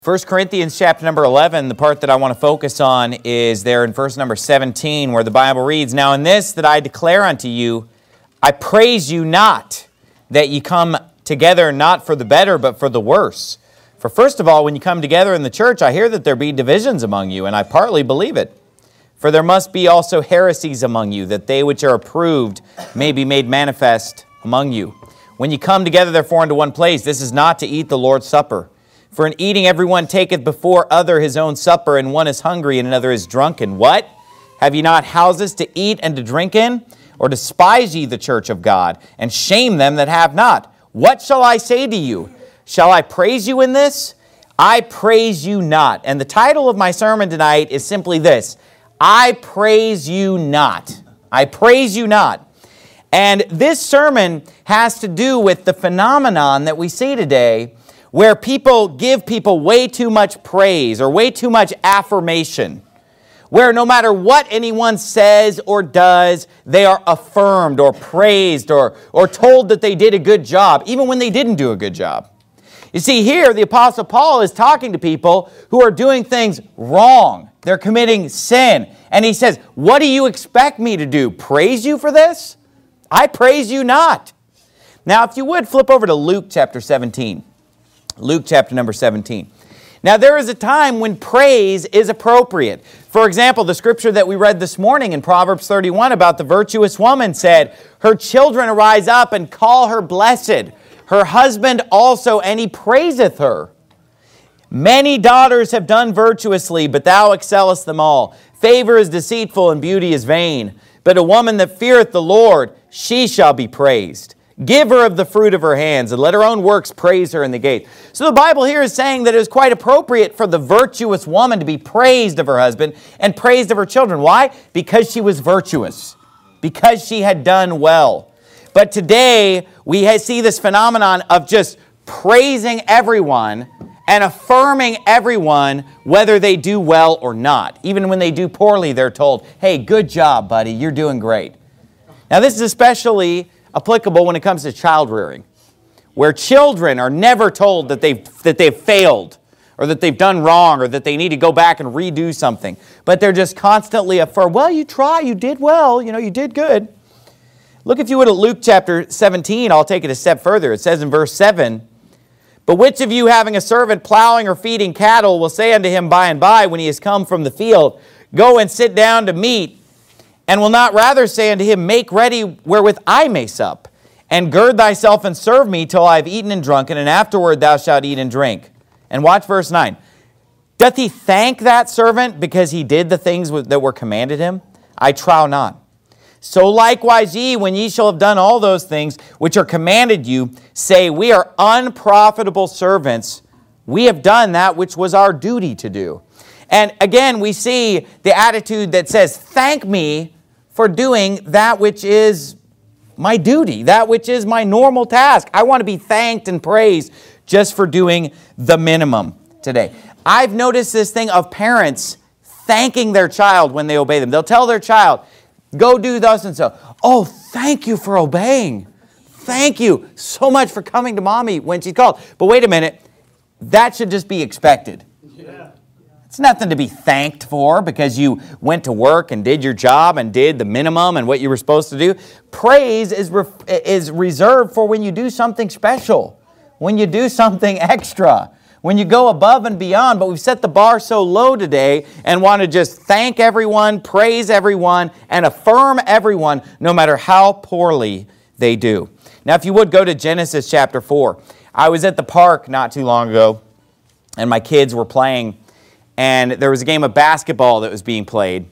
1 Corinthians chapter number 11, the part that I want to focus on is there in verse number 17 where the Bible reads, "Now in this that I declare unto you, I praise you not that ye come together not for the better but for the worse. For first of all, when you come together in the church, I hear that there be divisions among you, and I partly believe it. For there must be also heresies among you, that they which are approved may be made manifest among you. When you come together therefore into one place, this is not to eat the Lord's Supper. For in eating everyone taketh before other his own supper, and one is hungry and another is drunken. What? Have ye not houses to eat and to drink in? Or despise ye the church of God, and shame them that have not? What shall I say to you? Shall I praise you in this? I praise you not." And the title of my sermon tonight is simply this: I praise you not. I praise you not. And this sermon has to do with the phenomenon that we see today, where people give people way too much praise or way too much affirmation, where no matter what anyone says or does, they are affirmed or praised or told that they did a good job, even when they didn't do a good job. You see, here the Apostle Paul is talking to people who are doing things wrong. They're committing sin. And he says, what do you expect me to do? Praise you for this? I praise you not. Now, if you would, flip over to Luke chapter 17. Luke chapter number 17. Now, there is a time when praise is appropriate. For example, the scripture that we read this morning in Proverbs 31 about the virtuous woman said, "Her children arise up and call her blessed. Her husband also, and he praiseth her. Many daughters have done virtuously, but thou excellest them all. Favor is deceitful and beauty is vain. But a woman that feareth the Lord, she shall be praised. Give her of the fruit of her hands, and let her own works praise her in the gate." So the Bible here is saying that it is quite appropriate for the virtuous woman to be praised of her husband and praised of her children. Why? Because she was virtuous. Because she had done well. But today, we see this phenomenon of just praising everyone and affirming everyone whether they do well or not. Even when they do poorly, they're told, "Hey, good job, buddy. You're doing great." Now, this is especially applicable when it comes to child rearing, where children are never told that they've failed or that they've done wrong or that they need to go back and redo something. But they're just constantly affirmed, "Well, you try, you did well, you did good." Look, if you would, at Luke chapter 17, I'll take it a step further. It says in verse 7, "But which of you having a servant plowing or feeding cattle will say unto him by and by when he is come from the field, Go and sit down to meat, and will not rather say unto him, Make ready wherewith I may sup, and gird thyself and serve me till I have eaten and drunken, and afterward thou shalt eat and drink." And watch verse 9. "Doth he thank that servant because he did the things that were commanded him? I trow not. So likewise ye, when ye shall have done all those things which are commanded you, say, We are unprofitable servants. We have done that which was our duty to do." And again, we see the attitude that says, "Thank me for doing that which is my duty, that which is my normal task. I want to be thanked and praised just for doing the minimum today." I've noticed this thing of parents thanking their child when they obey them. They'll tell their child, "Go do thus and so." "Oh, thank you for obeying. Thank you so much for coming to mommy when she's called." But wait a minute, that should just be expected. It's nothing to be thanked for because you went to work and did your job and did the minimum and what you were supposed to do. Praise is reserved for when you do something special, when you do something extra, when you go above and beyond. But we've set the bar so low today and want to just thank everyone, praise everyone, and affirm everyone no matter how poorly they do. Now, if you would go to Genesis chapter 4. I was at the park not too long ago, and my kids were playing, and there was a game of basketball that was being played.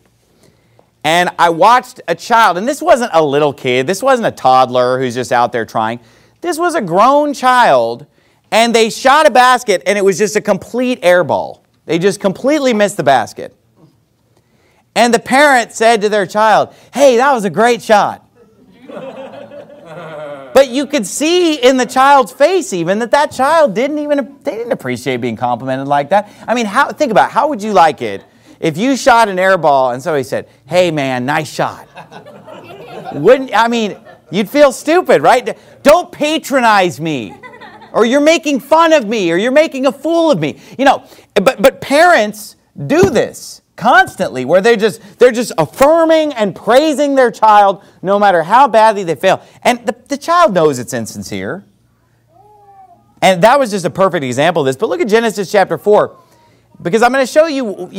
And I watched a child, and this wasn't a little kid, this wasn't a toddler who's just out there trying. This was a grown child, and they shot a basket, and it was just a complete air ball. They just completely missed the basket. And the parent said to their child, "Hey, that was a great shot." But you could see in the child's face even that child they didn't appreciate being complimented like that. I mean, think about it. How would you like it if you shot an air ball and somebody said, "Hey man, nice shot"? You'd feel stupid, right? Don't patronize me. Or you're making fun of me, or you're making a fool of me. You know, but parents do this constantly, where they're just affirming and praising their child no matter how badly they fail. And the child knows it's insincere. And that was just a perfect example of this. But look at Genesis chapter 4, because I'm going to show you,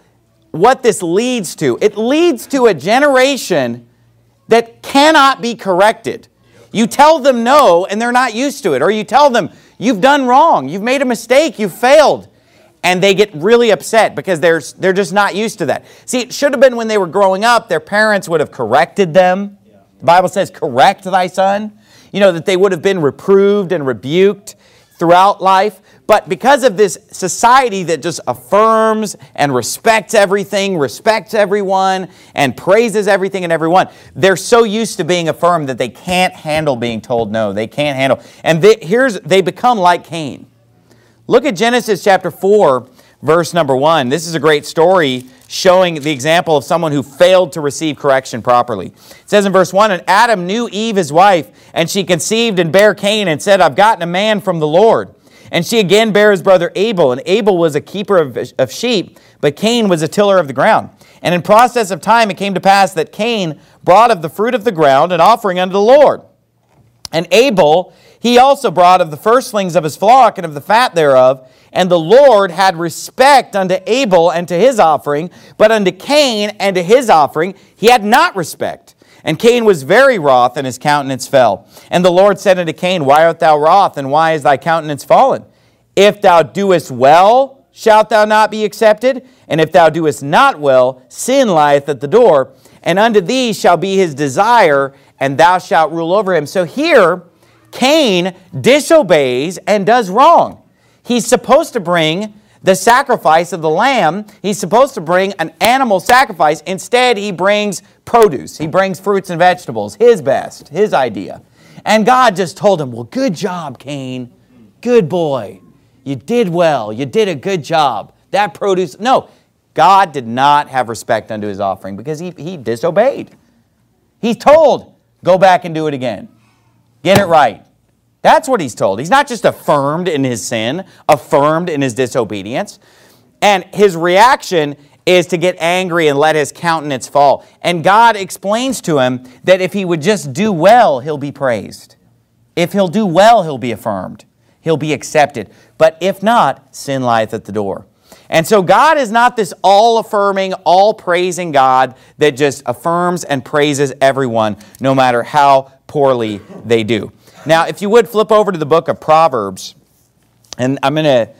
what this leads to. It leads to a generation that cannot be corrected. You tell them no, and they're not used to it. Or you tell them, you've done wrong, you've made a mistake, you've failed. And they get really upset because they're just not used to that. See, it should have been when they were growing up, their parents would have corrected them. The Bible says, correct thy son. That they would have been reproved and rebuked throughout life. But because of this society that just affirms and respects everything, respects everyone, and praises everything and everyone, they're so used to being affirmed that they can't handle being told no. They can't handle. And they become like Cain. Look at Genesis chapter 4, verse number 1. This is a great story showing the example of someone who failed to receive correction properly. It says in verse 1, and Adam knew Eve his wife, and she conceived and bare Cain, and said, I've gotten a man from the Lord. And she again bare his brother Abel, and Abel was a keeper of sheep, but Cain was a tiller of the ground. And in process of time it came to pass that Cain brought of the fruit of the ground an offering unto the Lord. And Abel, he also brought of the firstlings of his flock and of the fat thereof. And the Lord had respect unto Abel and to his offering, but unto Cain and to his offering he had not respect. And Cain was very wroth, and his countenance fell. And the Lord said unto Cain, why art thou wroth, and why is thy countenance fallen? If thou doest well, shalt thou not be accepted? And if thou doest not well, sin lieth at the door, and unto thee shall be his desire, and thou shalt rule over him. So here, Cain disobeys and does wrong. He's supposed to bring the sacrifice of the lamb. He's supposed to bring an animal sacrifice. Instead, he brings produce. He brings fruits and vegetables, his best, his idea. And God just told him, well, good job, Cain. Good boy. You did well. You did a good job. That produce. No, God did not have respect unto his offering because he disobeyed. He's told, go back and do it again. Get it right. That's what he's told. He's not just affirmed in his sin, affirmed in his disobedience. And his reaction is to get angry and let his countenance fall. And God explains to him that if he would just do well, he'll be praised. If he'll do well, he'll be affirmed. He'll be accepted. But if not, sin lieth at the door. And so God is not this all-affirming, all-praising God that just affirms and praises everyone, no matter how poorly they do. Now, if you would, flip over to the book of Proverbs, and I'm going to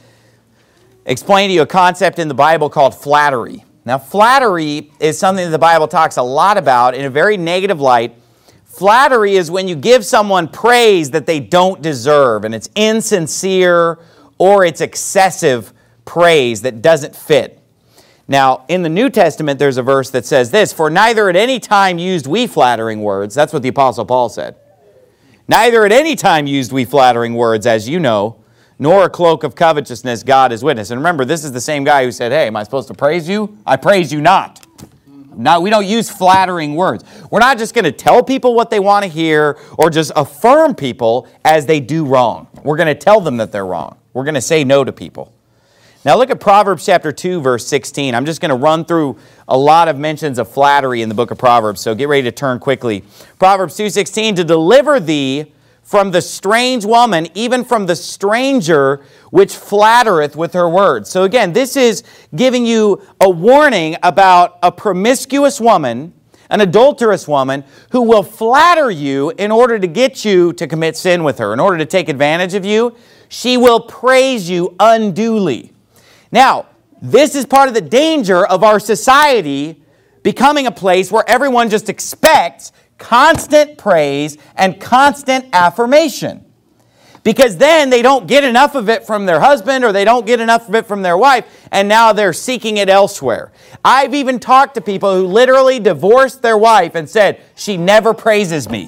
explain to you a concept in the Bible called flattery. Now, flattery is something that the Bible talks a lot about in a very negative light. Flattery is when you give someone praise that they don't deserve, and it's insincere or it's excessive praise that doesn't fit. Now, in the New Testament, there's a verse that says this, for neither at any time used we flattering words. That's what the Apostle Paul said. Neither at any time used we flattering words, as you know, nor a cloak of covetousness, God is witness. And remember, this is the same guy who said, hey, am I supposed to praise you? I praise you not. Now, we don't use flattering words. We're not just going to tell people what they want to hear or just affirm people as they do wrong. We're going to tell them that they're wrong. We're going to say no to people. Now look at Proverbs chapter 2, verse 16. I'm just going to run through a lot of mentions of flattery in the book of Proverbs, so get ready to turn quickly. Proverbs 2:16, to deliver thee from the strange woman, even from the stranger which flattereth with her words. So again, this is giving you a warning about a promiscuous woman, an adulterous woman, who will flatter you in order to get you to commit sin with her. In order to take advantage of you, she will praise you unduly. Now, this is part of the danger of our society becoming a place where everyone just expects constant praise and constant affirmation. Because then they don't get enough of it from their husband or they don't get enough of it from their wife, and now they're seeking it elsewhere. I've even talked to people who literally divorced their wife and said, she never praises me.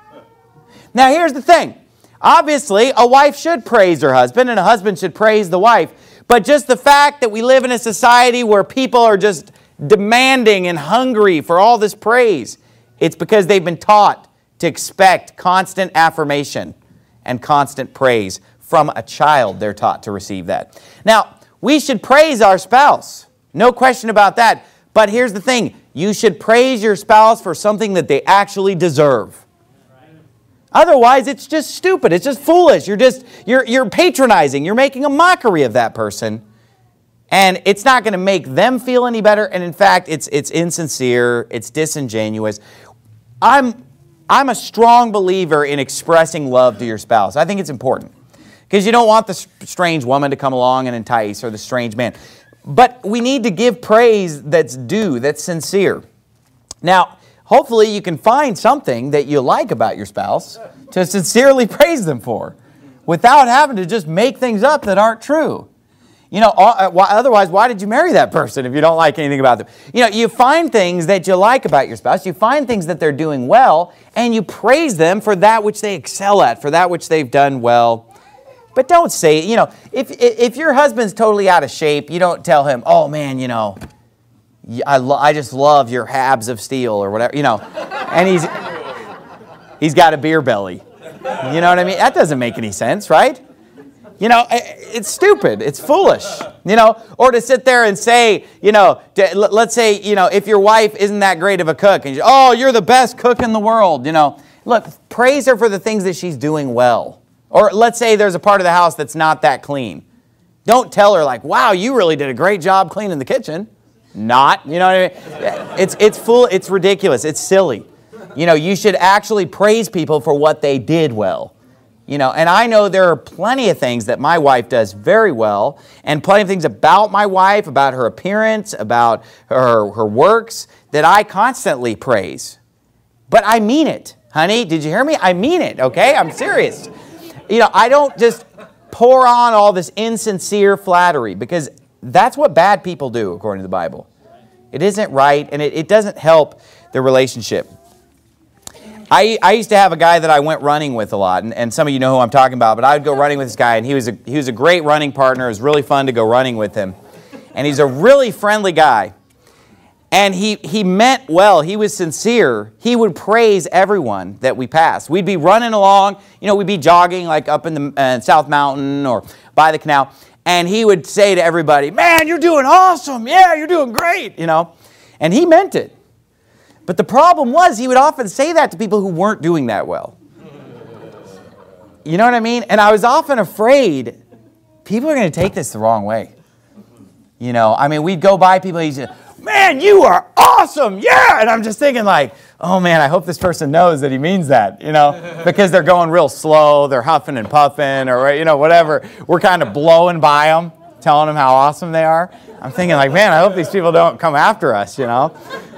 Now here's the thing. Obviously, a wife should praise her husband and a husband should praise the wife. But just the fact that we live in a society where people are just demanding and hungry for all this praise, it's because they've been taught to expect constant affirmation and constant praise From a child, they're taught to receive that. Now, we should praise our spouse. No question about that. But here's the thing. You should praise your spouse for something that they actually deserve. Otherwise, it's just stupid. It's just foolish. You're patronizing. You're making a mockery of that person. And it's not going to make them feel any better. And in fact, it's insincere. It's disingenuous. I'm a strong believer in expressing love to your spouse. I think it's important. Because you don't want the strange woman to come along and entice, or the strange man. But we need to give praise that's due, that's sincere. Now, hopefully you can find something that you like about your spouse to sincerely praise them for, without having to just make things up that aren't true. You know, otherwise, why did you marry that person if you don't like anything about them? You know, you find things that you like about your spouse, you find things that they're doing well, and you praise them for that which they excel at, for that which they've done well. But don't say, you know, if your husband's totally out of shape, you don't tell him, oh man, you know, I just love your abs of steel or whatever, you know, and he's got a beer belly. You know what I mean? That doesn't make any sense, right? You know, it's stupid. It's foolish, you know, or to sit there and say, you know, let's say, you know, if your wife isn't that great of a cook and you're the best cook in the world, you know, look, praise her for the things that she's doing well. Or let's say there's a part of the house that's not that clean. Don't tell her like, wow, you really did a great job cleaning the kitchen. Not, you know what I mean? It's ridiculous. It's silly. You know, you should actually praise people for what they did well. You know, and I know there are plenty of things that my wife does very well, and plenty of things about my wife, about her appearance, about her works, that I constantly praise. But I mean it. Honey, did you hear me? I mean it, okay? I'm serious. You know, I don't just pour on all this insincere flattery, because that's what bad people do, according to the Bible. It isn't right, and it doesn't help the relationship. I used to have a guy that I went running with a lot, and some of you know who I'm talking about, but I would go running with this guy, and he was a great running partner. It was really fun to go running with him. And he's a really friendly guy. And he meant well. He was sincere. He would praise everyone that we passed. We'd be running along, you know, we'd be jogging like up in the South Mountain or by the canal, and he would say to everybody, man, you're doing awesome. Yeah, you're doing great, you know. And he meant it. But the problem was he would often say that to people who weren't doing that well. You know what I mean? And I was often afraid people are going to take this the wrong way. You know, I mean, we'd go by people, he'd say, man, you are awesome, yeah! And I'm just thinking like, oh man, I hope this person knows that he means that, you know, because they're going real slow, they're huffing and puffing, or, you know, whatever. We're kind of blowing by them, telling them how awesome they are. I'm thinking like, man, I hope these people don't come after us, you know.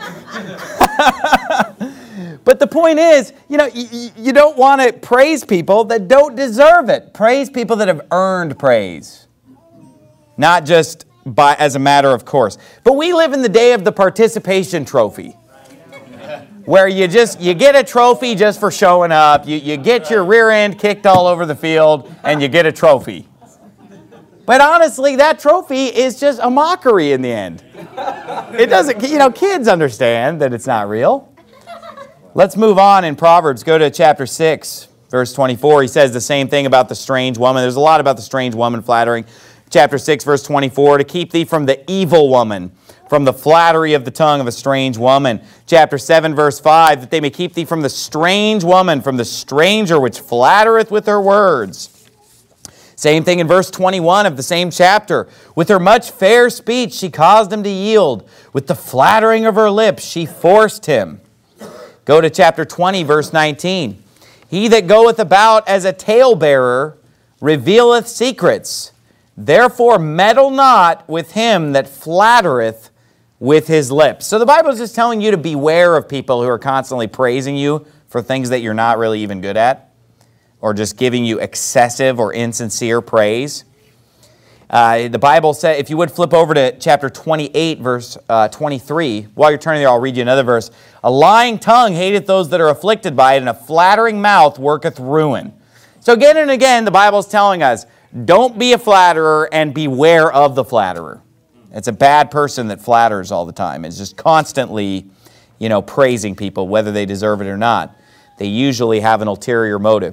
But the point is, you know, you don't want to praise people that don't deserve it. Praise people that have earned praise, not just as a matter of course. But we live in the day of the participation trophy, where you get a trophy just for showing up. You get your rear end kicked all over the field, and you get a trophy. But honestly, that trophy is just a mockery in the end. It doesn't, you know, kids understand that it's not real. Let's move on in Proverbs. Go to chapter 6, verse 24. He says the same thing about the strange woman. There's a lot about the strange woman flattering. Chapter 6, verse 24, to keep thee from the evil woman, from the flattery of the tongue of a strange woman. Chapter 7, verse 5, that they may keep thee from the strange woman, from the stranger which flattereth with her words. Same thing in verse 21 of the same chapter. With her much fair speech she caused him to yield. With the flattering of her lips she forced him. Go to chapter 20, verse 19. He that goeth about as a talebearer revealeth secrets. Therefore meddle not with him that flattereth with his lips. So the Bible is just telling you to beware of people who are constantly praising you for things that you're not really even good at, or just giving you excessive or insincere praise. The Bible says, if you would flip over to chapter 28, verse 23. While you're turning there, I'll read you another verse. A lying tongue hateth those that are afflicted by it, and a flattering mouth worketh ruin. So again and again, the Bible is telling us, don't be a flatterer and beware of the flatterer. It's a bad person that flatters all the time. It's just constantly, you know, praising people, whether they deserve it or not. They usually have an ulterior motive.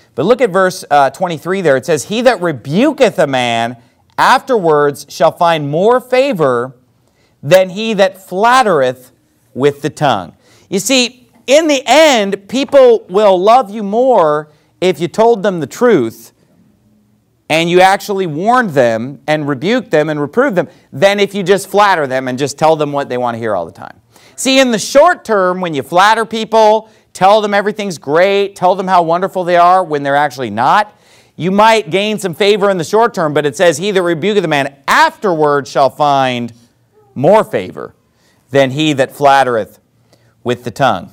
But look at verse 23 there. It says, he that rebuketh a man afterwards shall find more favor than he that flattereth with the tongue. You see, in the end, people will love you more if you told them the truth and you actually warned them and rebuked them and reproved them than if you just flatter them and just tell them what they want to hear all the time. See, in the short term, when you flatter people, tell them everything's great, tell them how wonderful they are when they're actually not, you might gain some favor in the short term, but it says, he that rebuketh a man afterward shall find more favor than he that flattereth with the tongue.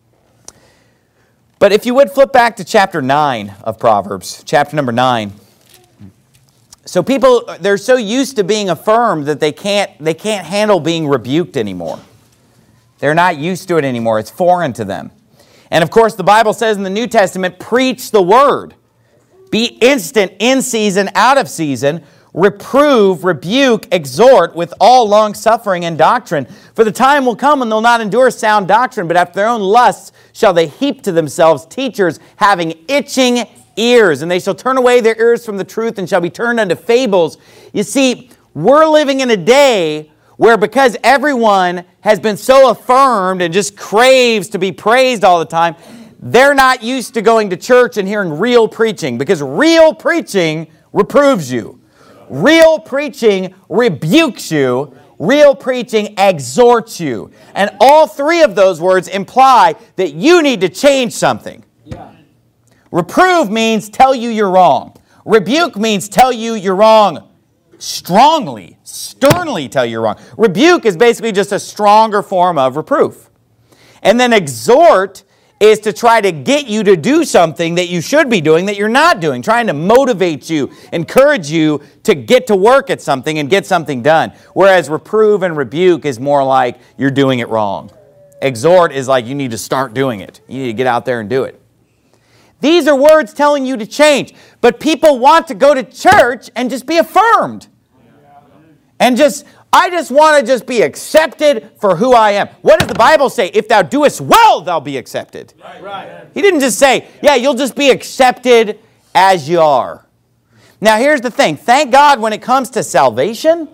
But if you would flip back to chapter 9 of Proverbs, chapter number 9. So people, they're so used to being affirmed that they can't handle being rebuked anymore. They're not used to it anymore. It's foreign to them. And of course, the Bible says in the New Testament, preach the word. Be instant, in season, out of season. Reprove, rebuke, exhort with all long-suffering and doctrine. For the time will come when they'll not endure sound doctrine, but after their own lusts shall they heap to themselves teachers having itching ears. And they shall turn away their ears from the truth and shall be turned unto fables. You see, we're living in a day where because everyone has been so affirmed and just craves to be praised all the time, they're not used to going to church and hearing real preaching, because real preaching reproves you. Real preaching rebukes you. Real preaching exhorts you. And all three of those words imply that you need to change something. Yeah. Reprove means tell you you're wrong. Rebuke means tell you you're wrong strongly, sternly tell you you're wrong. Rebuke is basically just a stronger form of reproof. And then exhort is to try to get you to do something that you should be doing that you're not doing, trying to motivate you, encourage you to get to work at something and get something done. Whereas reprove and rebuke is more like you're doing it wrong. Exhort is like you need to start doing it. You need to get out there and do it. These are words telling you to change. But people want to go to church and just be affirmed. And I just want to just be accepted for who I am. What does the Bible say? If thou doest well, thou be accepted. Right. He didn't just say, yeah, you'll just be accepted as you are. Now here's the thing. Thank God when it comes to salvation,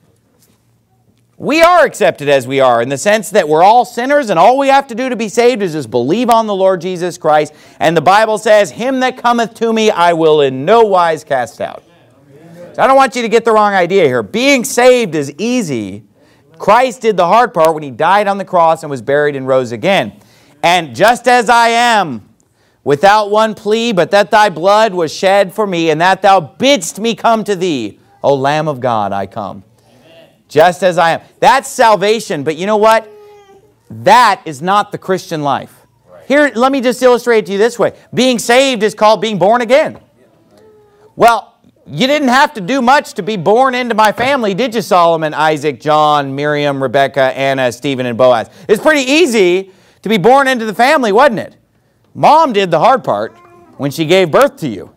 we are accepted as we are in the sense that we're all sinners and all we have to do to be saved is just believe on the Lord Jesus Christ. And the Bible says, him that cometh to me I will in no wise cast out. So I don't want you to get the wrong idea here. Being saved is easy. Christ did the hard part when he died on the cross and was buried and rose again. And just as I am, without one plea, but that thy blood was shed for me, and that thou bidst me come to thee, O Lamb of God, I come. Amen. Just as I am. That's salvation, but you know what? That is not the Christian life. Right. Here, let me just illustrate it to you this way. Being saved is called being born again. Well, you didn't have to do much to be born into my family, did you, Solomon, Isaac, John, Miriam, Rebecca, Anna, Stephen, and Boaz? It's pretty easy to be born into the family, wasn't it? Mom did the hard part when she gave birth to you.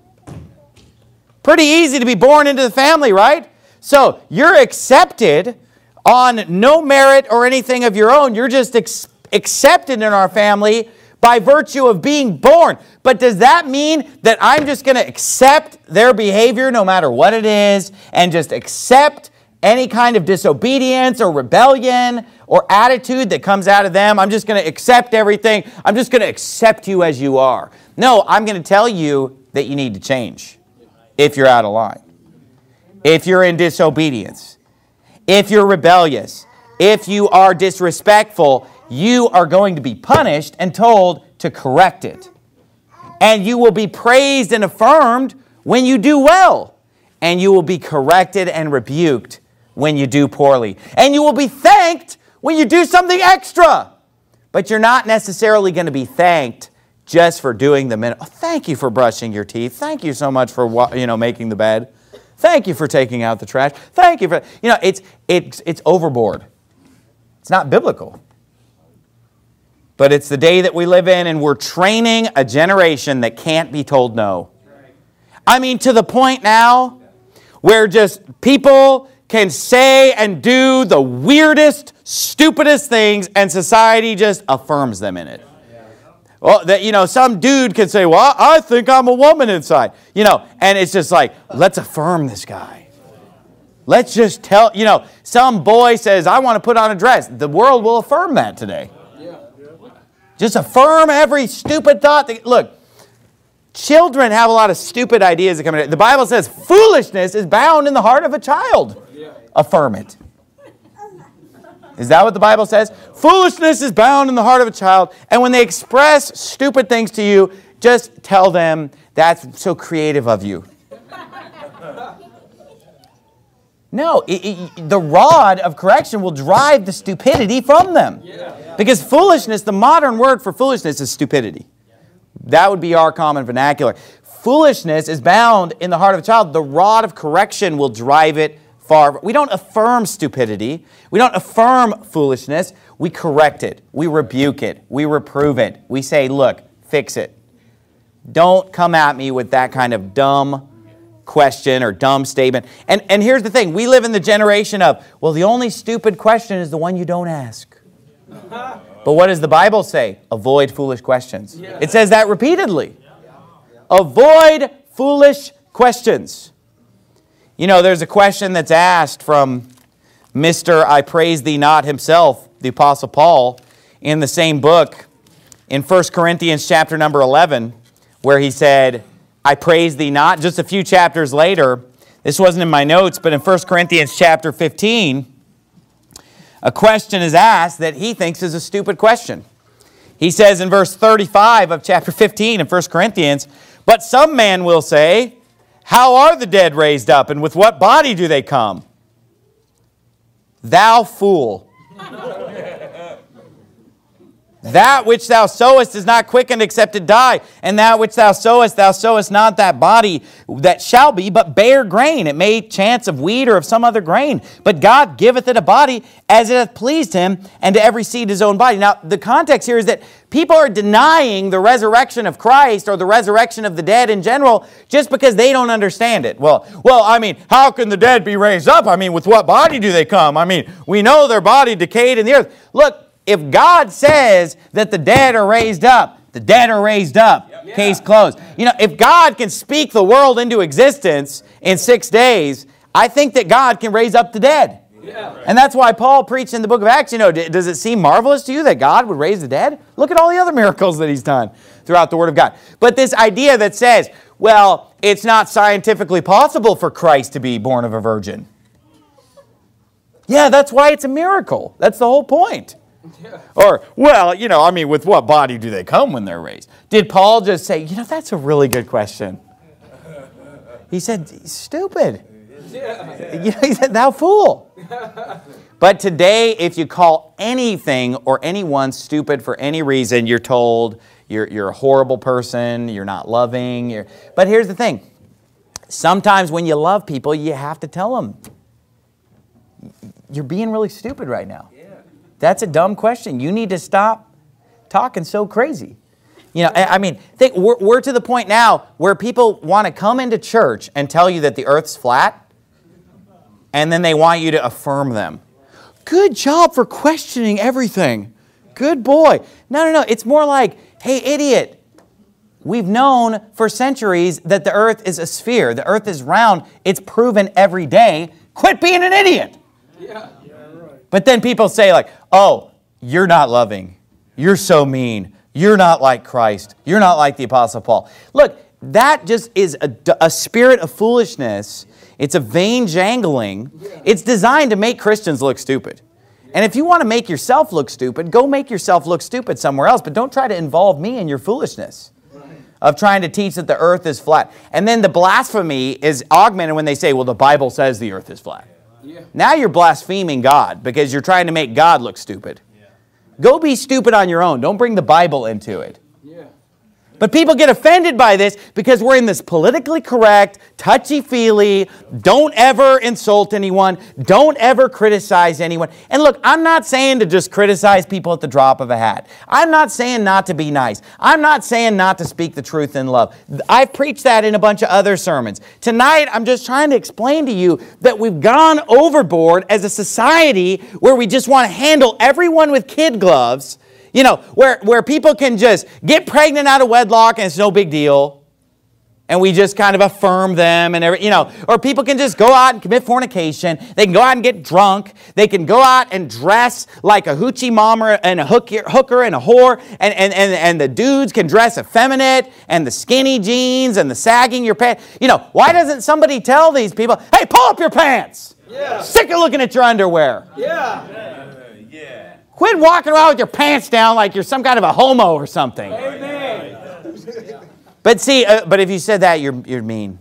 Pretty easy to be born into the family, right? So you're accepted on no merit or anything of your own. You're just accepted in our family by virtue of being born. But does that mean that I'm just going to accept their behavior no matter what it is and just accept any kind of disobedience or rebellion or attitude that comes out of them? I'm just going to accept everything. I'm just going to accept you as you are. No, I'm going to tell you that you need to change if you're out of line. If you're in disobedience. If you're rebellious. If you are disrespectful, you are going to be punished and told to correct it. And you will be praised and affirmed when you do well. And you will be corrected and rebuked when you do poorly. And you will be thanked when you do something extra. But you're not necessarily going to be thanked just for doing the minute. Oh, thank you for brushing your teeth. Thank you so much for making the bed. Thank you for taking out the trash. Thank you for it's overboard. It's not biblical. But it's the day that we live in, and we're training a generation that can't be told no. I mean, to the point now where just people can say and do the weirdest, stupidest things, and society just affirms them in it. Well, that, some dude can say, well, I think I'm a woman inside. And it's just like, let's affirm this guy. Let's just tell, some boy says, I want to put on a dress. The world will affirm that today. Just affirm every stupid thought. Look, children have a lot of stupid ideas that come in. The Bible says foolishness is bound in the heart of a child. Affirm it. Is that what the Bible says? Foolishness is bound in the heart of a child. And when they express stupid things to you, just tell them, that's so creative of you. No, the rod of correction will drive the stupidity from them. Because foolishness, the modern word for foolishness is stupidity. That would be our common vernacular. Foolishness is bound in the heart of a child. The rod of correction will drive it far. We don't affirm stupidity. We don't affirm foolishness. We correct it. We rebuke it. We reprove it. We say, look, fix it. Don't come at me with that kind of dumb question or dumb statement. And here's the thing. We live in the generation of, well, the only stupid question is the one you don't ask. But what does the Bible say? Avoid foolish questions. It says that repeatedly. Avoid foolish questions. There's a question that's asked from Mr. I praise thee not himself, the Apostle Paul, in the same book, in 1 Corinthians chapter number 11, where he said, I praise thee not. Just a few chapters later, this wasn't in my notes, but in 1 Corinthians chapter 15, a question is asked that he thinks is a stupid question. He says in verse 35 of chapter 15 in 1 Corinthians, but some man will say, how are the dead raised up, and with what body do they come? Thou fool. That which thou sowest is not quickened except it die. And that which thou sowest not that body that shall be, but bare grain. It may chance of wheat or of some other grain. But God giveth it a body as it hath pleased him, and to every seed his own body. Now, the context here is that people are denying the resurrection of Christ or the resurrection of the dead in general just because they don't understand it. Well, how can the dead be raised up? With what body do they come? We know their body decayed in the earth. Look, if God says that the dead are raised up, the dead are raised up. Yep. Case closed. If God can speak the world into existence in 6 days, I think that God can raise up the dead. Yeah. And that's why Paul preached in the book of Acts, does it seem marvelous to you that God would raise the dead? Look at all the other miracles that he's done throughout the Word of God. But this idea that says, well, it's not scientifically possible for Christ to be born of a virgin. Yeah, that's why it's a miracle. That's the whole point. Yeah. Or, with what body do they come when they're raised? Did Paul just say, that's a really good question? He said, stupid. Yeah. He said, thou fool. But today, if you call anything or anyone stupid for any reason, you're told you're a horrible person, you're not loving. But here's the thing. Sometimes when you love people, you have to tell them, you're being really stupid right now. That's a dumb question. You need to stop talking so crazy. We're to the point now where people want to come into church and tell you that the earth's flat, and then they want you to affirm them. Good job for questioning everything. Good boy. No. It's more like, hey, idiot. We've known for centuries that the earth is a sphere. The earth is round. It's proven every day. Quit being an idiot. Yeah. But then people say oh, you're not loving. You're so mean. You're not like Christ. You're not like the Apostle Paul. Look, that just is a spirit of foolishness. It's a vain jangling. It's designed to make Christians look stupid. And if you want to make yourself look stupid, go make yourself look stupid somewhere else. But don't try to involve me in your foolishness of trying to teach that the earth is flat. And then the blasphemy is augmented when they say, well, the Bible says the earth is flat. Yeah. Now you're blaspheming God because you're trying to make God look stupid. Yeah. Go be stupid on your own. Don't bring the Bible into it. Yeah. But people get offended by this because we're in this politically correct, touchy-feely, don't ever insult anyone, don't ever criticize anyone. And look, I'm not saying to just criticize people at the drop of a hat. I'm not saying not to be nice. I'm not saying not to speak the truth in love. I've preached that in a bunch of other sermons. Tonight, I'm just trying to explain to you that we've gone overboard as a society where we just want to handle everyone with kid gloves. You know, where people can just get pregnant out of wedlock and it's no big deal. And we just kind of affirm them and you know, or people can just go out and commit fornication. They can go out and get drunk. They can go out and dress like a hoochie mama and a hooker and a whore. And the dudes can dress effeminate and the skinny jeans and the sagging your pants. You know, why doesn't somebody tell these people, hey, pull up your pants. Yeah. Sick of looking at your underwear. Yeah. Quit walking around with your pants down like you're some kind of a homo or something. Amen. But see, but if you said that, you're mean.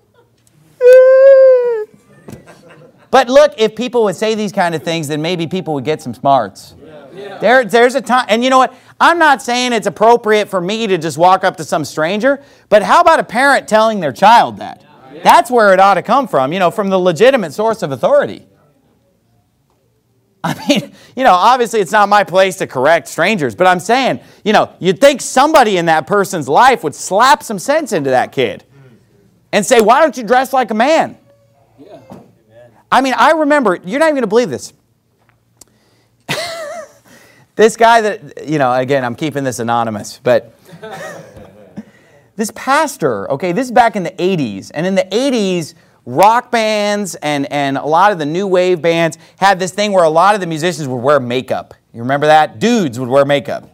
But look, if people would say these kind of things, then maybe people would get some smarts. Yeah. There's a time, and you know what? I'm not saying it's appropriate for me to just walk up to some stranger, but how about a parent telling their child that? Yeah. That's where it ought to come from, you know, from the legitimate source of authority. I mean, you know, obviously it's not my place to correct strangers, but I'm saying, you know, you'd think somebody in that person's life would slap some sense into that kid and say, why don't you dress like a man? Yeah. I mean, I remember, you're not even going to believe this. This guy that, you know, again, I'm keeping this anonymous, but this pastor, okay, this is back in the 80s, and in the 80s, rock bands and a lot of the new wave bands had this thing where a lot of the musicians would wear makeup. You remember that? Dudes would wear makeup.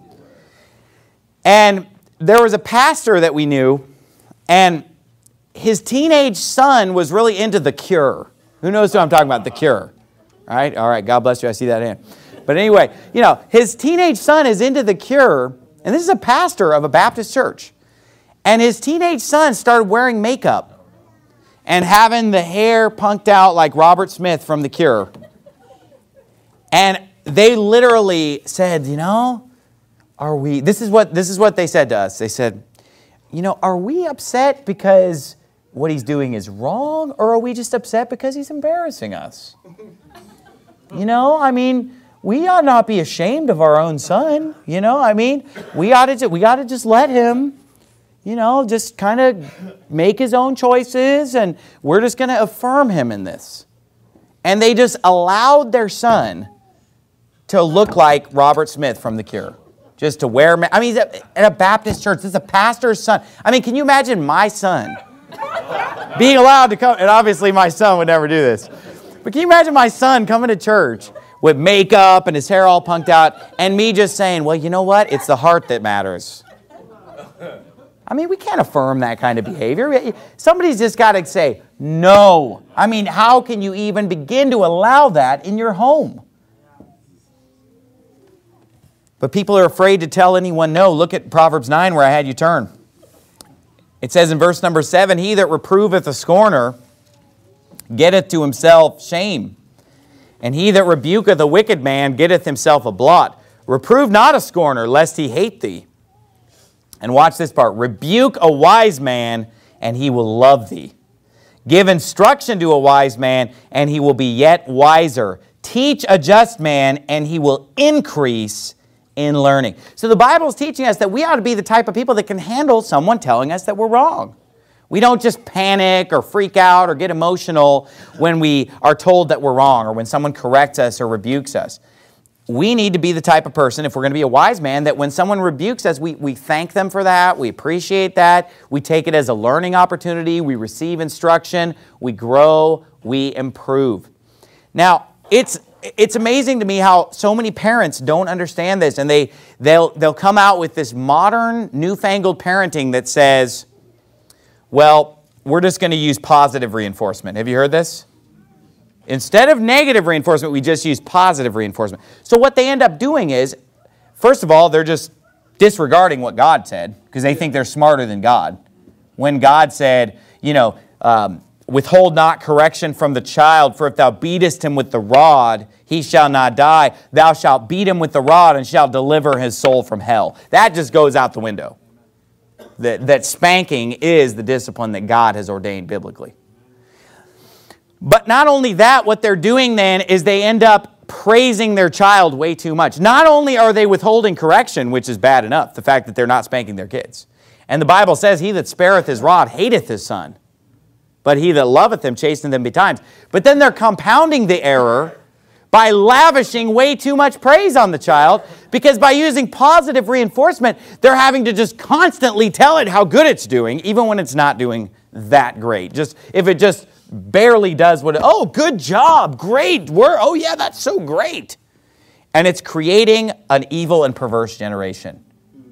And there was a pastor that we knew, and his teenage son was really into The Cure. Who knows who I'm talking about? The Cure. All right, God bless you, I see that hand. But anyway, you know, his teenage son is into The Cure, and this is a pastor of a Baptist church. And his teenage son started wearing makeup and having the hair punked out like Robert Smith from The Cure. And they literally said, you know, this is what they said to us. They said, you know, are we upset because what he's doing is wrong, or are we just upset because he's embarrassing us? You know, I mean, we ought not be ashamed of our own son. You know, I mean, we ought to just let him, you know, just kind of make his own choices, and we're just going to affirm him in this. And they just allowed their son to look like Robert Smith from The Cure. Just to wear, I mean, at a Baptist church, this is a pastor's son. I mean, can you imagine my son being allowed to come, and obviously my son would never do this, but can you imagine my son coming to church with makeup and his hair all punked out, and me just saying, well, you know what? It's the heart that matters. I mean, we can't affirm that kind of behavior. Somebody's just got to say, no. I mean, how can you even begin to allow that in your home? But people are afraid to tell anyone no. Look at Proverbs 9 where I had you turn. It says in verse number 7, he that reproveth a scorner getteth to himself shame, and he that rebuketh a wicked man getteth himself a blot. Reprove not a scorner, lest he hate thee. And watch this part. Rebuke a wise man, and he will love thee. Give instruction to a wise man, and he will be yet wiser. Teach a just man, and he will increase in learning. So the Bible is teaching us that we ought to be the type of people that can handle someone telling us that we're wrong. We don't just panic or freak out or get emotional when we are told that we're wrong or when someone corrects us or rebukes us. We need to be the type of person, if we're going to be a wise man, that when someone rebukes us, we thank them for that, we appreciate that, we take it as a learning opportunity, we receive instruction, we grow, we improve. Now, it's amazing to me how so many parents don't understand this, and they'll come out with this modern, newfangled parenting that says, well, we're just going to use positive reinforcement. Have you heard this? Instead of negative reinforcement, we just use positive reinforcement. So what they end up doing is, first of all, they're just disregarding what God said because they think they're smarter than God. When God said, you know, withhold not correction from the child, for if thou beatest him with the rod, he shall not die. Thou shalt beat him with the rod and shalt deliver his soul from hell. That just goes out the window. That spanking is the discipline that God has ordained biblically. But not only that, what they're doing then is they end up praising their child way too much. Not only are they withholding correction, which is bad enough, the fact that they're not spanking their kids. And the Bible says, he that spareth his rod hateth his son, but he that loveth him chasteneth him betimes. But then they're compounding the error by lavishing way too much praise on the child, because by using positive reinforcement, they're having to just constantly tell it how good it's doing, even when it's not doing that great. Just if it just barely does what, oh, good job, great, oh yeah, that's so great. And it's creating an evil and perverse generation.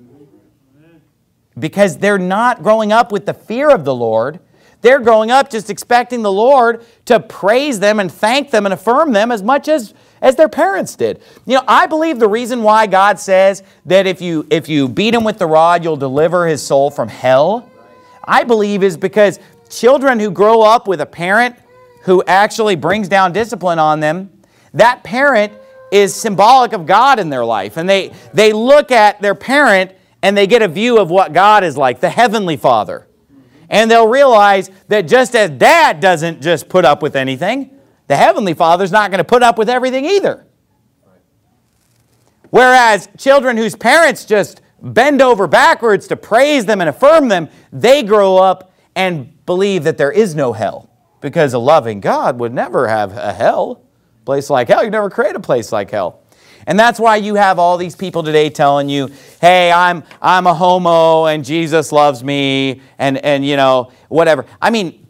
Because they're not growing up with the fear of the Lord. They're growing up just expecting the Lord to praise them and thank them and affirm them as much as their parents did. You know, I believe the reason why God says that if you beat him with the rod, you'll deliver his soul from hell, I believe is because children who grow up with a parent who actually brings down discipline on them, that parent is symbolic of God in their life. And they look at their parent and they get a view of what God is like, the Heavenly Father. And they'll realize that just as Dad doesn't just put up with anything, the Heavenly Father's not going to put up with everything either. Whereas children whose parents just bend over backwards to praise them and affirm them, they grow up and believe that there is no hell. Because a loving God would never have a hell, place like hell. You'd never create a place like hell. And that's why you have all these people today telling you, hey, I'm a homo and Jesus loves me and you know, whatever. I mean,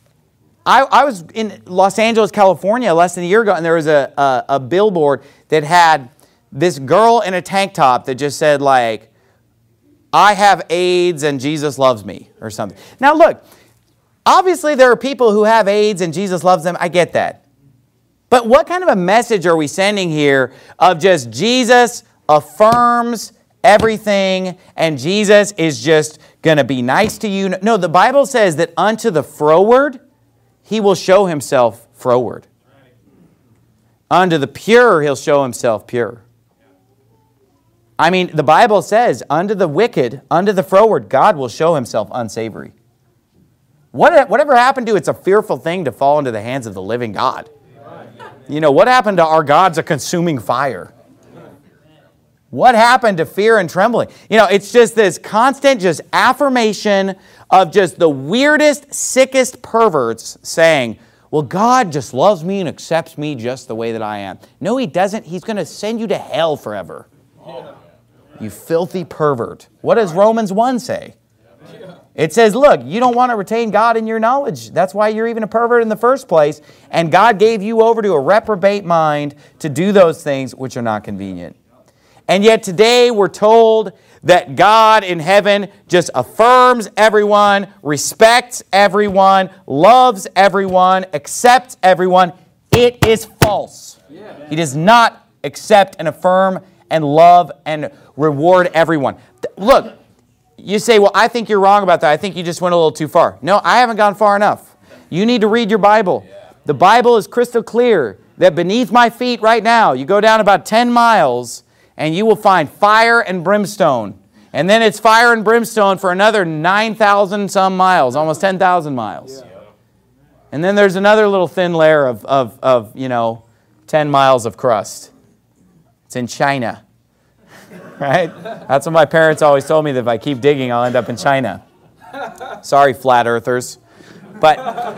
I was in Los Angeles, California less than a year ago, and there was a billboard that had this girl in a tank top that just said, like, I have AIDS and Jesus loves me, or something. Now look, obviously there are people who have AIDS and Jesus loves them. I get that. But what kind of a message are we sending here of just Jesus affirms everything and Jesus is just going to be nice to you? No, the Bible says that unto the froward, he will show himself froward. Unto the pure, he'll show himself pure. I mean, the Bible says, unto the wicked, unto the froward, God will show himself unsavory. Whatever happened to it's a fearful thing to fall into the hands of the living God. You know, what happened to our God's a consuming fire? What happened to fear and trembling? You know, it's just this constant just affirmation of just the weirdest, sickest perverts saying, well, God just loves me and accepts me just the way that I am. No, he doesn't. He's going to send you to hell forever. You filthy pervert. What does Romans 1 say? It says, look, you don't want to retain God in your knowledge. That's why you're even a pervert in the first place. And God gave you over to a reprobate mind to do those things which are not convenient. And yet today we're told that God in heaven just affirms everyone, respects everyone, loves everyone, accepts everyone. It is false. He does not accept and affirm and love and reward everyone. Look, you say, well, I think you're wrong about that. I think you just went a little too far. No, I haven't gone far enough. You need to read your Bible. The Bible is crystal clear that beneath my feet right now, you go down about 10 miles and you will find fire and brimstone. And then it's fire and brimstone for another 9,000 some miles, almost 10,000 miles. And then there's another little thin layer of 10 miles of crust. It's in China. Right? That's what my parents always told me, that if I keep digging, I'll end up in China. Sorry, flat earthers. But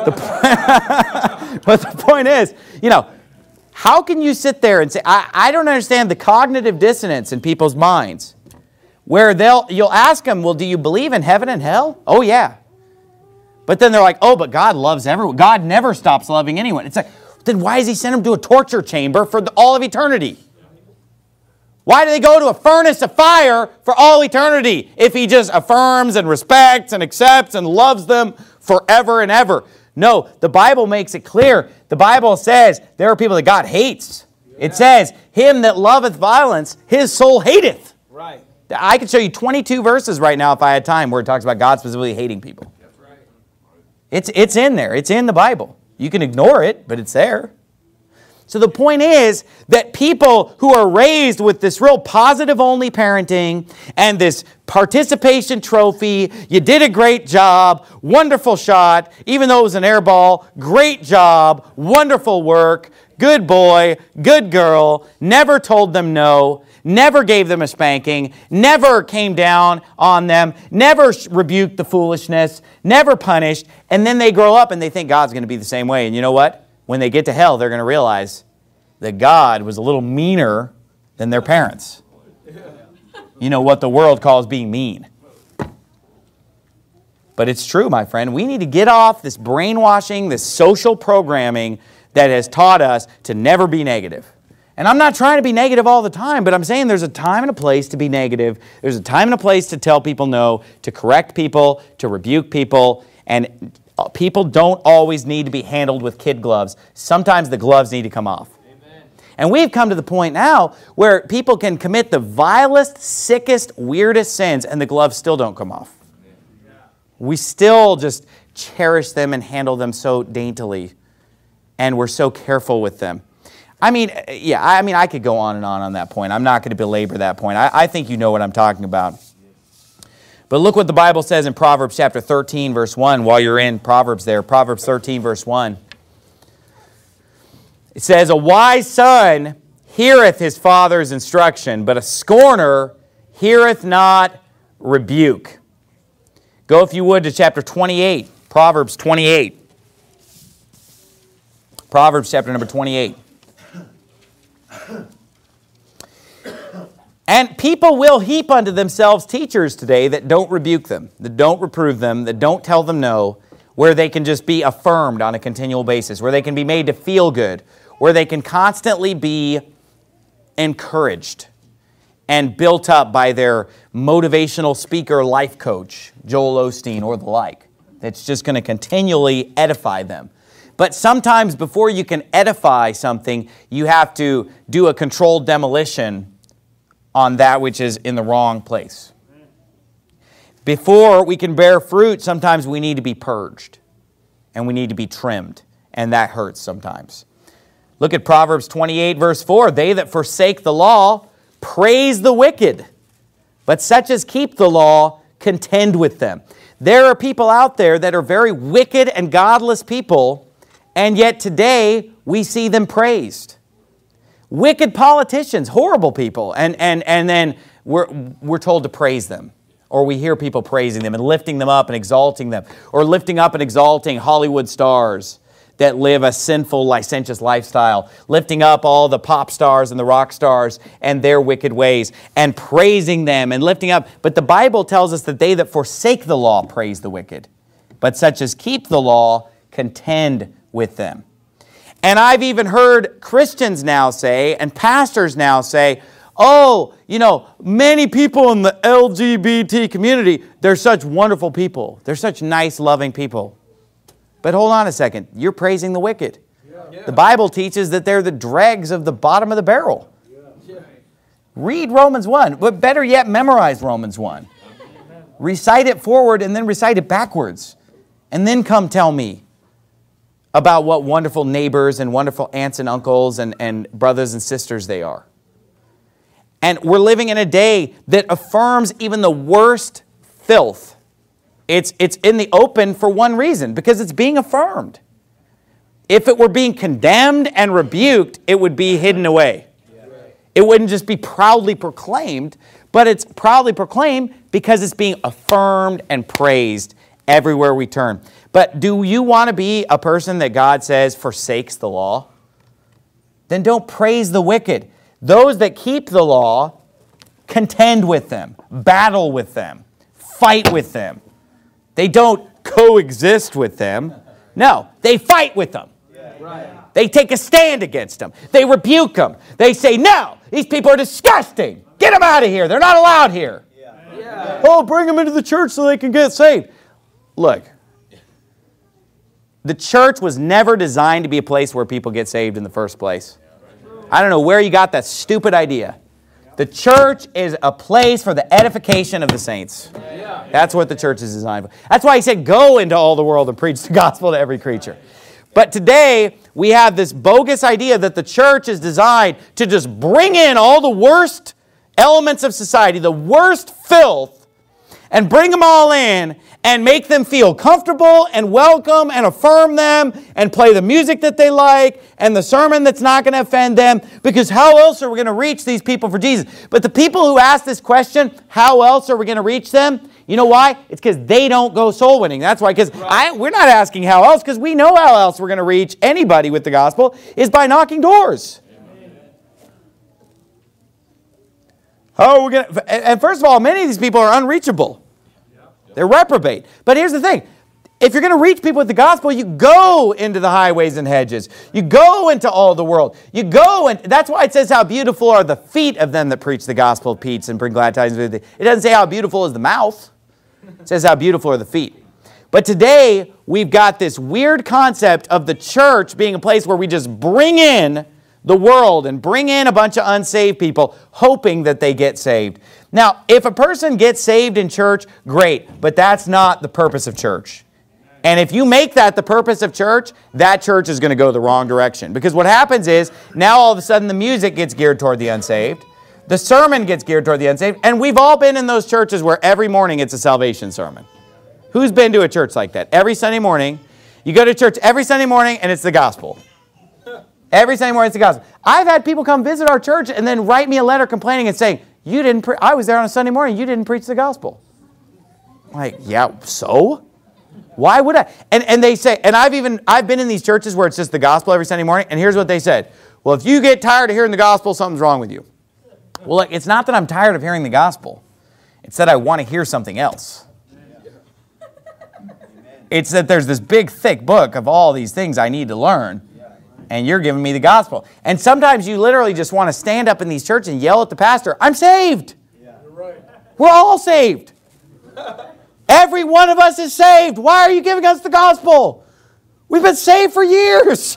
the point is, how can you sit there and say, I don't understand the cognitive dissonance in people's minds, where you'll ask them, well, do you believe in heaven and hell? Oh, yeah. But then they're like, oh, but God loves everyone. God never stops loving anyone. It's like, then why does he send them to a torture chamber for all of eternity? Why do they go to a furnace of fire for all eternity if he just affirms and respects and accepts and loves them forever and ever? No, the Bible makes it clear. The Bible says there are people that God hates. It says, him that loveth violence, his soul hateth. Right. I could show you 22 verses right now if I had time where it talks about God specifically hating people. That's right. It's in there. It's in the Bible. You can ignore it, but it's there. So the point is that people who are raised with this real positive-only parenting and this participation trophy, you did a great job, wonderful shot, even though it was an air ball, great job, wonderful work, good boy, good girl, never told them no, never gave them a spanking, never came down on them, never rebuked the foolishness, never punished, and then they grow up and they think God's going to be the same way. And you know what? When they get to hell, they're going to realize that God was a little meaner than their parents. You know what the world calls being mean. But it's true, my friend. We need to get off this brainwashing, this social programming that has taught us to never be negative. And I'm not trying to be negative all the time, but I'm saying there's a time and a place to be negative. There's a time and a place to tell people no, to correct people, to rebuke people. And people don't always need to be handled with kid gloves. Sometimes the gloves need to come off. Amen. And we've come to the point now where people can commit the vilest, sickest, weirdest sins and the gloves still don't come off. We still just cherish them and handle them so daintily. And we're so careful with them. I could go on that point. I'm not going to belabor that point. I think you know what I'm talking about. But look what the Bible says in Proverbs chapter 13, verse 1, while you're in Proverbs there. Proverbs 13, verse 1. It says, "A wise son heareth his father's instruction, but a scorner heareth not rebuke." Go, if you would, to chapter 28, Proverbs 28. Proverbs chapter number 28. And people will heap unto themselves teachers today that don't rebuke them, that don't reprove them, that don't tell them no, where they can just be affirmed on a continual basis, where they can be made to feel good, where they can constantly be encouraged and built up by their motivational speaker life coach, Joel Osteen or the like. That's just going to continually edify them. But sometimes before you can edify something, you have to do a controlled demolition on that which is in the wrong place. Before we can bear fruit, sometimes we need to be purged and we need to be trimmed, and that hurts sometimes. Look at Proverbs 28, verse 4. "They that forsake the law praise the wicked, but such as keep the law contend with them." There are people out there that are very wicked and godless people, and yet today we see them praised. Wicked politicians, horrible people, and then we're told to praise them. Or we hear people praising them and lifting them up and exalting them. Or lifting up and exalting Hollywood stars that live a sinful, licentious lifestyle. Lifting up all the pop stars and the rock stars and their wicked ways. And praising them and lifting up. But the Bible tells us that they that forsake the law praise the wicked. But such as keep the law contend with them. And I've even heard Christians now say, and pastors now say, "Oh, many people in the LGBT community, they're such wonderful people. They're such nice, loving people." But hold on a second. You're praising the wicked. Yeah. The Bible teaches that they're the dregs of the bottom of the barrel. Yeah. Read Romans 1. But better yet, memorize Romans 1. Recite it forward and then recite it backwards. And then come tell me about what wonderful neighbors and wonderful aunts and uncles and brothers and sisters they are. And we're living in a day that affirms even the worst filth. It's in the open for one reason, because it's being affirmed. If it were being condemned and rebuked, it would be hidden away. It wouldn't just be proudly proclaimed, but it's proudly proclaimed because it's being affirmed and praised everywhere we turn. But do you want to be a person that God says forsakes the law? Then don't praise the wicked. Those that keep the law, contend with them, battle with them, fight with them. They don't coexist with them. No, they fight with them. They take a stand against them. They rebuke them. They say, "No, these people are disgusting. Get them out of here. They're not allowed here." "Oh, bring them into the church so they can get saved." Look, the church was never designed to be a place where people get saved in the first place. I don't know where you got that stupid idea. The church is a place for the edification of the saints. That's what the church is designed for. That's why he said, "Go into all the world and preach the gospel to every creature." But today, we have this bogus idea that the church is designed to just bring in all the worst elements of society, the worst filth, and bring them all in and make them feel comfortable and welcome and affirm them and play the music that they like and the sermon that's not going to offend them, because how else are we going to reach these people for Jesus? But the people who ask this question, how else are we going to reach them? You know why? It's because they don't go soul winning. That's why, because we're not asking how else, because we know how else we're going to reach anybody with the gospel is by knocking doors. Oh, we're going to, and first of all, many of these people are unreachable. They're reprobate. But here's the thing. If you're going to reach people with the gospel, you go into the highways and hedges. You go into all the world. You go, and that's why it says how beautiful are the feet of them that preach the gospel of peace and bring glad tidings with it. It doesn't say how beautiful is the mouth. It says how beautiful are the feet. But today, we've got this weird concept of the church being a place where we just bring in the world and bring in a bunch of unsaved people, hoping that they get saved. Now, if a person gets saved in church, great, but that's not the purpose of church. And if you make that the purpose of church, that church is going to go the wrong direction. Because what happens is, now all of a sudden the music gets geared toward the unsaved. The sermon gets geared toward the unsaved. And we've all been in those churches where every morning it's a salvation sermon. Who's been to a church like that? Every Sunday morning. You go to church every Sunday morning and it's the gospel. Every Sunday morning it's the gospel. I've had people come visit our church and then write me a letter complaining and saying, I was there on a Sunday morning, you didn't preach the gospel. I'm like, yeah, so? Why would I? And they say, and I've been in these churches where it's just the gospel every Sunday morning, and here's what they said. Well, if you get tired of hearing the gospel, something's wrong with you. Well, look, it's not that I'm tired of hearing the gospel. It's that I want to hear something else. It's that there's this big, thick book of all these things I need to learn, and you're giving me the gospel. And sometimes you literally just want to stand up in these churches and yell at the pastor, I'm saved. We're all saved. Every one of us is saved. Why are you giving us the gospel? We've been saved for years.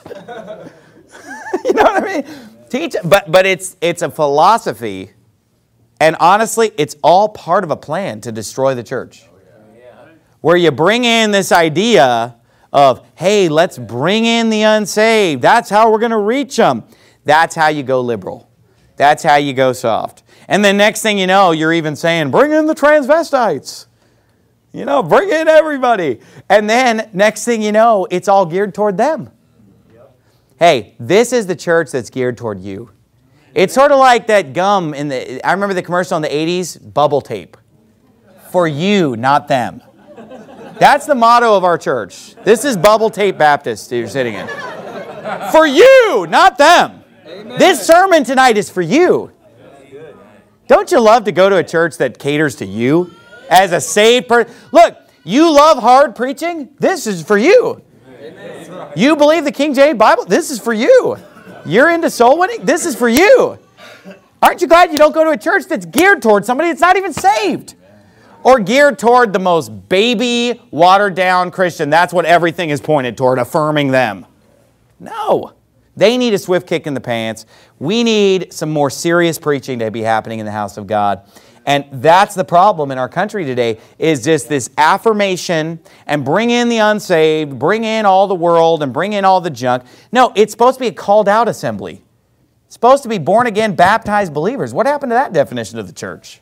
You know what I mean? Teach, but it's a philosophy, and honestly, it's all part of a plan to destroy the church. Where you bring in this idea of, hey, let's bring in the unsaved. That's how we're going to reach them. That's how you go liberal. That's how you go soft. And then next thing you know, you're even saying, bring in the transvestites. You know, bring in everybody. And then next thing you know, it's all geared toward them. Hey, this is the church that's geared toward you. It's sort of like that gum I remember the commercial in the 80s, bubble tape. For you, not them. That's the motto of our church. This is Bubble Tape Baptist you're sitting in. For you, not them. Amen. This sermon tonight is for you. Don't you love to go to a church that caters to you as a saved person? Look, you love hard preaching? This is for you. Amen. You believe the King James Bible? This is for you. You're into soul winning? This is for you. Aren't you glad you don't go to a church that's geared toward somebody that's not even saved? Or geared toward the most baby, watered-down Christian. That's what everything is pointed toward, affirming them. No. They need a swift kick in the pants. We need some more serious preaching to be happening in the house of God. And that's the problem in our country today, is just this affirmation and bring in the unsaved, bring in all the world, and bring in all the junk. No, it's supposed to be a called-out assembly. It's supposed to be born-again, baptized believers. What happened to that definition of the church?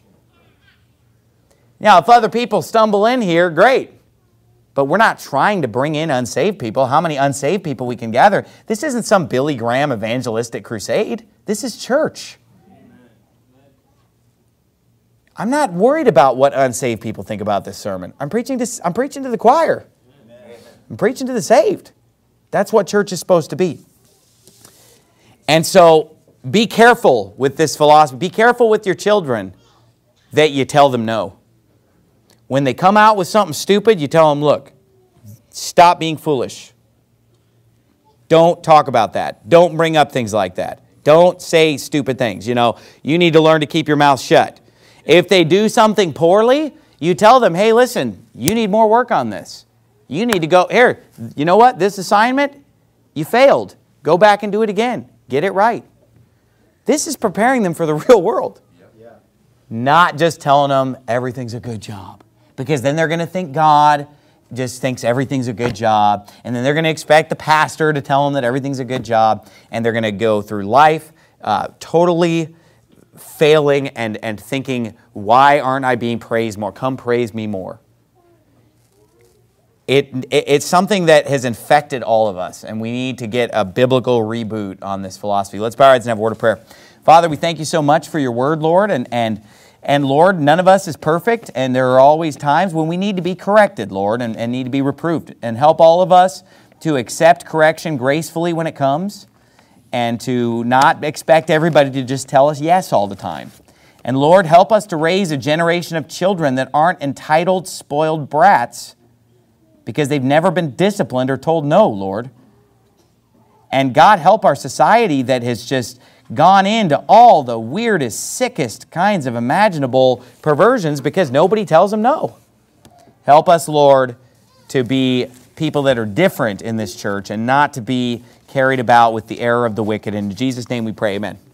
Now, if other people stumble in here, great. But we're not trying to bring in unsaved people. How many unsaved people we can gather? This isn't some Billy Graham evangelistic crusade. This is church. I'm not worried about what unsaved people think about this sermon. I'm preaching to the choir. I'm preaching to the saved. That's what church is supposed to be. And so be careful with this philosophy. Be careful with your children that you tell them no. When they come out with something stupid, you tell them, look, stop being foolish. Don't talk about that. Don't bring up things like that. Don't say stupid things. You know, you need to learn to keep your mouth shut. If they do something poorly, you tell them, hey, listen, you need more work on this. You need to go, here, you know what? This assignment, you failed. Go back and do it again. Get it right. This is preparing them for the real world. Not just telling them everything's a good job. Because then they're going to think God just thinks everything's a good job. And then they're going to expect the pastor to tell them that everything's a good job. And they're going to go through life totally failing and thinking, why aren't I being praised more? Come praise me more. It's something that has infected all of us. And we need to get a biblical reboot on this philosophy. Let's bow our heads and have a word of prayer. Father, we thank you so much for your word, Lord. And Lord, none of us is perfect, and there are always times when we need to be corrected, Lord, and need to be reproved. And help all of us to accept correction gracefully when it comes, and to not expect everybody to just tell us yes all the time. And Lord, help us to raise a generation of children that aren't entitled, spoiled brats because they've never been disciplined or told no, Lord. And God, help our society that has just gone into all the weirdest, sickest kinds of imaginable perversions because nobody tells them no. Help us, Lord, to be people that are different in this church and not to be carried about with the error of the wicked. In Jesus' name we pray, amen.